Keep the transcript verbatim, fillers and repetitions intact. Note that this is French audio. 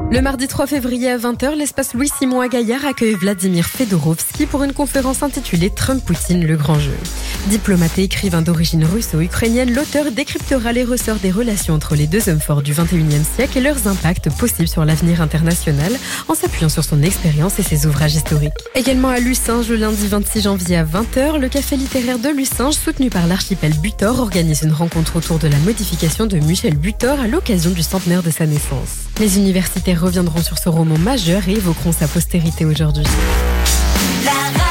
Le mardi trois février à vingt heures, l'espace Louis-Simon à Gaillard accueille Vladimir Fedorovski pour une conférence intitulée Trump-Poutine, le grand jeu. Diplomate et écrivain d'origine russo-ukrainienne, l'auteur décryptera les ressorts des relations entre les deux hommes forts du vingt et unième siècle et leurs impacts possibles sur l'avenir international en s'appuyant sur son expérience et ses ouvrages historiques. Également à Lucinge, le lundi vingt-six janvier à vingt heures, le café littéraire de Lucinge, soutenu par l'archipel Butor, organise une rencontre autour de la modification de Michel Butor à l'occasion du centenaire de sa naissance. Les universitaires reviendront sur ce roman majeur et évoqueront sa postérité aujourd'hui. La